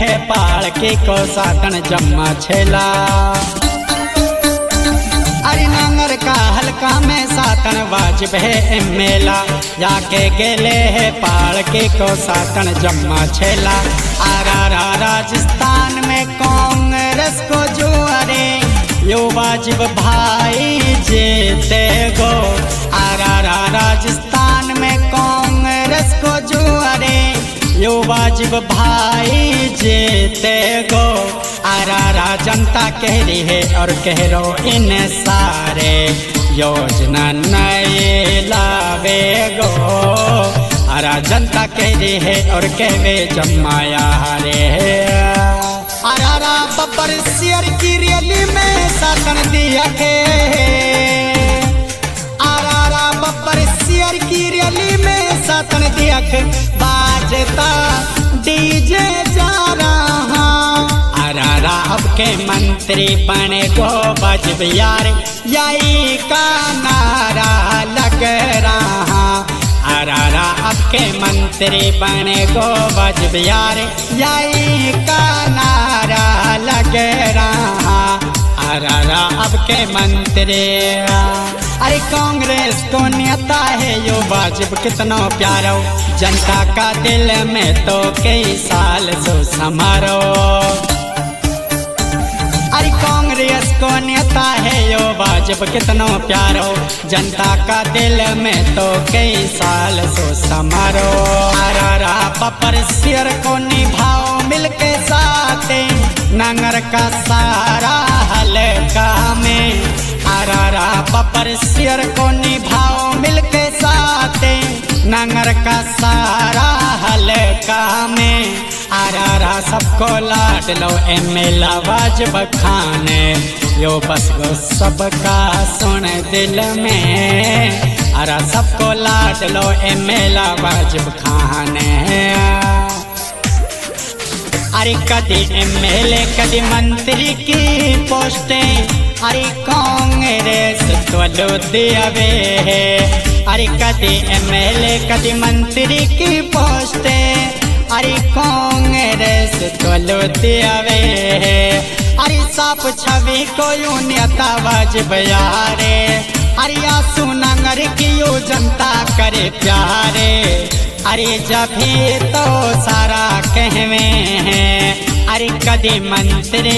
है पाल की को सातन जम्मा छेला। अरे नांगर का हल्का में सातन वाजिब है मेला, जाके गेले है पाल की को सातन जम्मा छेला। आरा राजस्थान में कांग्रेस को जुआरे यो वाजिब भाई जीते गो। आरा राजस्थान में कांग्रेस को जुआरे यो वाजिब भाई जीते गो। आरा जनता कह रही है और कह रो इन सारे योजना नए लावे गो। आरा जनता कह रही है और कहवे जमाया रे। आरा बब्बर शेयर की रैली में सातन दिया के। आरा बब्बर शेयर की रैली में सातन दिया के। बाजता डीजे जा रहा। आरा अब के मंत्री बने गो वाजिब यार यही का नारा लग रहा। आरा अब के मंत्री बने गो वाजिब यार यही का नारा लग रहा। आरा अब के मंत्री। अरे कांग्रेस को नेता है यो वाजिब कितना प्यारो, जनता का दिल में तो कई साल सो समारो। अरे कांग्रेस को नेता है यो वाजिब कितना प्यारो, जनता का दिल में तो कई साल सो समारो। आरा बब्बर शेर को निभाओ मिलके साथे, नांगर का सारा हल्का में। आरा बब्बर शेर को निभाओ मिलके साथे, नांगर का सारा हल्का में। आरा सबको लाड लो मेला वाजिब खाने यो बस गो सबका सुन दिल में। आरा सबको लाड लो मेला वाजिब खाने। अरे कदी एमएलए कदी मंत्री की पोस्टें, अरे कांग्रेस तो दियावे है। अरे कदी एमएलए कदी मंत्री की पोस्टें, अरे कांग्रेस तो दियावे है। अरे साफ छवि को यू नेता वाजिब यारे। अरे आंसू नांगर की यू जनता करे प्यारे। अरे जब भी तो सारा कहवे हैं। अरे कदी मंत्री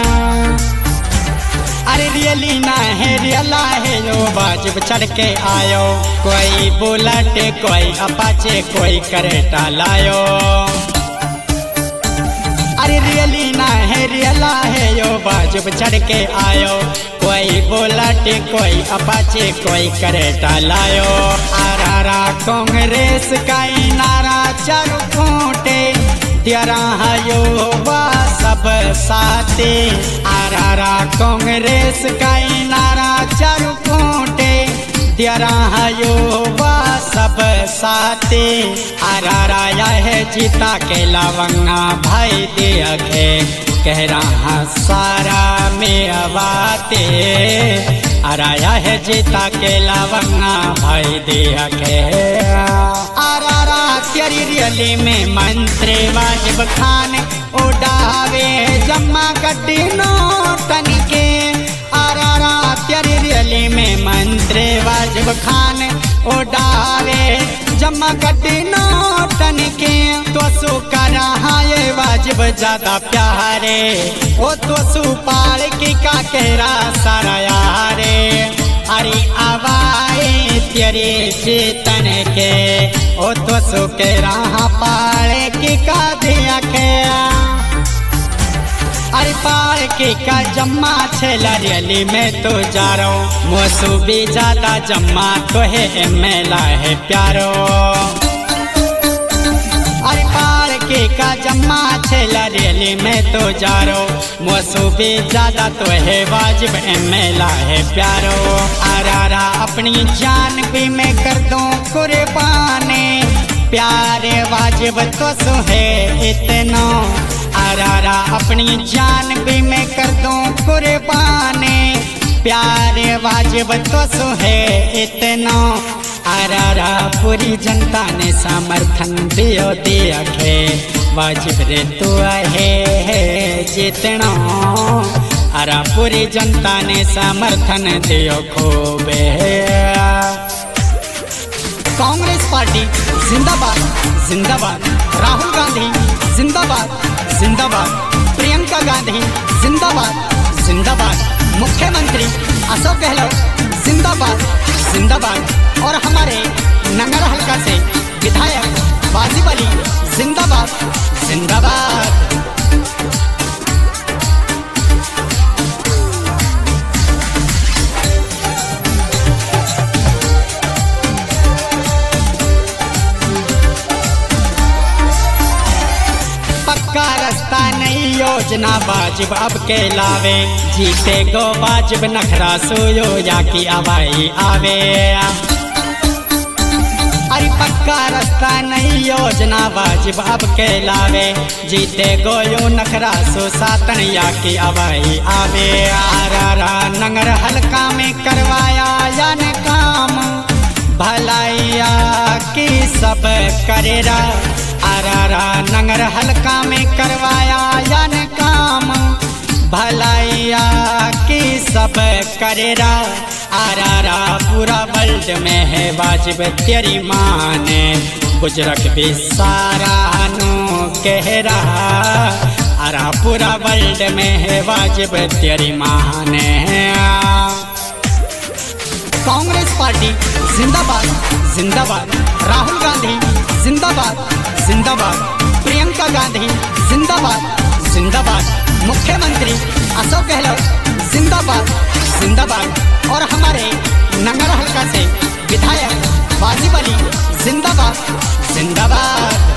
अरे रियली ना है रियला है यो वाजिब चढ़ के आयो। कोई बुलेट कोई अपाचे कोई करेटा लायो। अरे रियली ना है रियला है यो वाजिब चढ़ के आयो। कोई बुलेट कोई अपाचे कोई करेटा लायो। आरा कांग्रेस का नारा चारों खूंटे दिया रहा यो वा सब साथे। आरा कांग्रेस का नारा चारों खूंटे दिया रहा यो वा सब साथे। आरा है जीता के लवंगा भाई दिया के कह रहा सारा में आवाते। आराया है जीता के लवंगा भाई दिया के। आरा तेरी रैली में मंत्री वाजिब खान उड़ावे जम्मा गड्डी नोटन के। आरा तेरी रैली में मंत्री वाजिब खान उड़ावे जम्मा गड्डी नोटन के। तो सु करा ये वाजिब ज्यादा प्यारे, ओ तो सु पाल की का कहरा सारा यारे। अरे आवाए तेरे चेतन के, ओ तो सु कहरा पाल की का दिया के। अरे पाल की का जम्मा छेला रैली में तो जा रहो। मोसू भी ज्यादा जम्मा तो है मेला है प्यारो। अरे पाल की का जम्मा छेला रैली में तो जा रहो। मोसू भी ज्यादा तो है वाजिब मेला है प्यारो। आरा अपनी जान भी मैं कर दूं कुर्बानी, प्यारे वाजिब तो सु है इतना। आरा अपनी जान भी मैं कर दूं कुर्बानी, प्यारे वाजिब तो सु है इतना। आरा पूरी जनता ने समर्थन दियो दिया के वाजिब रे तू है। जीतनो। अरा पूरी जनता ने समर्थन दियो खूबे। कांग्रेस पार्टी जिंदाबाद जिंदाबाद, राहुल गांधी जिंदाबाद जिंदाबाद, प्रियंका गांधी जिंदाबाद जिंदाबाद, मुख्यमंत्री अशोक गहलोत जिंदाबाद जिंदाबाद, और हमारे नंगर हल्का से विधायक वाजिब अली जिंदाबाद जिंदाबाद। पक्का रास्ता नई योजना वाजिब अब के लावे, जीते गो वाजिब नखरा सोयो या की आवाई आवे। अरे पक्का रास्ता नई योजना वाजिब अब के लावे, जीते गो यो नखरा सो सातन या की आवाई आवे। आरा नंगर हल्का में करवाया या न काम, भलाइया की सब करेरा। आरा नंगर हल्का में करवाया या न काम, भलाइया की सब करेरा। आरा पूरा वर्ल्ड में है वाजिब तेरी माने, बुजुर्ग भी सारा नो कह रहा। आरा पूरा वर्ल्ड में है वाजिब तेरी माने। कांग्रेस पार्टी जिंदाबाद जिंदाबाद, राहुल गांधी जिंदाबाद जिंदाबाद, प्रियंका गांधी जिंदाबाद जिंदाबाद, मुख्यमंत्री अशोक गहलोत जिंदाबाद जिंदाबाद, और हमारे नंगर हल्का से विधायक वाजिब अली जिंदाबाद जिंदाबाद।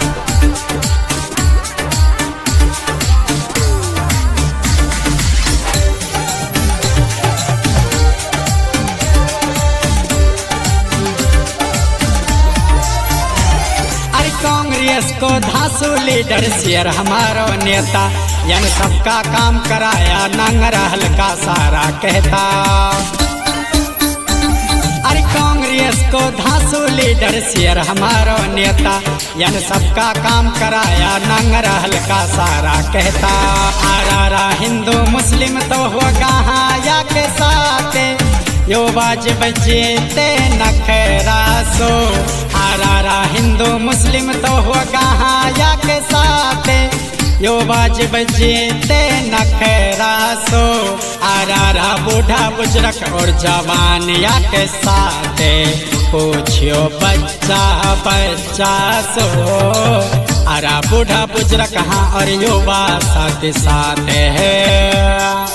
कांग्रेस को धासु लीडर शेयर हमारो नेता, यन सबका काम कराया नंगर हल्का सारा कहता। अरे कांग्रेस को धासु लीडर शेयर हमारो नेता, यन सबका काम कराया नंगर हल्का सारा कहता। आरा हिंदू मुस्लिम तो होगा या के साथ, यो वाजिब जीते नखरा सो। आरा हिंदू मुस्लिम तो होगा या के साथ, यो वाजिब जीते नखरा सो। आरा बूढ़ा बुजुर्ग और जवान या के साथ, पूछियो बच्चा बच्चा सो। आरा बूढ़ा बुजुर्ग हाँ और युवा साथ साथ है।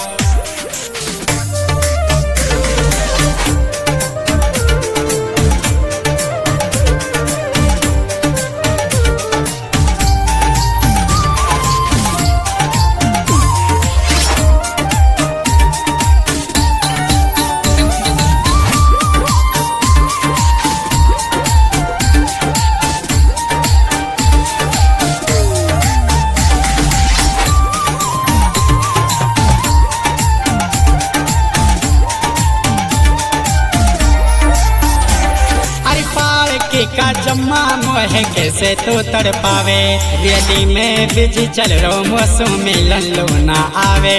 का जम्मा मोहे कैसे तो तड़ पावे, रैली में बिजी चल रो मौसम मिलन लो ना आवे।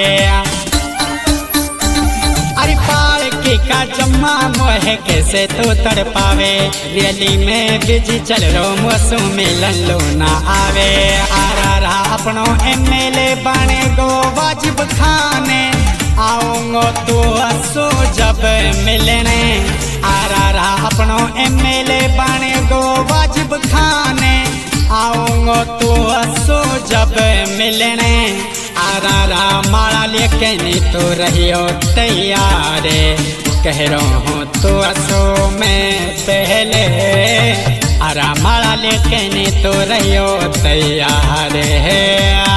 अरे पालकी का जम्मा मोहे कैसे तो तड़ पावे, रैली में बिजी चल रो मौसम मिलन लो ना आवे। आरा अपनो MLA बने गो वाजिब खाने, आऊंगो तो असो जब मिलने। आरा अपनो MLA बने गो वाजिब खाने, आऊंगो तो असो जब मिलने। आरा माला लेके नहीं तो रहियो तैयार, कह रहा हूँ तो असो में पहले। आरा माला लेके नहीं तो रहियो तैयार है।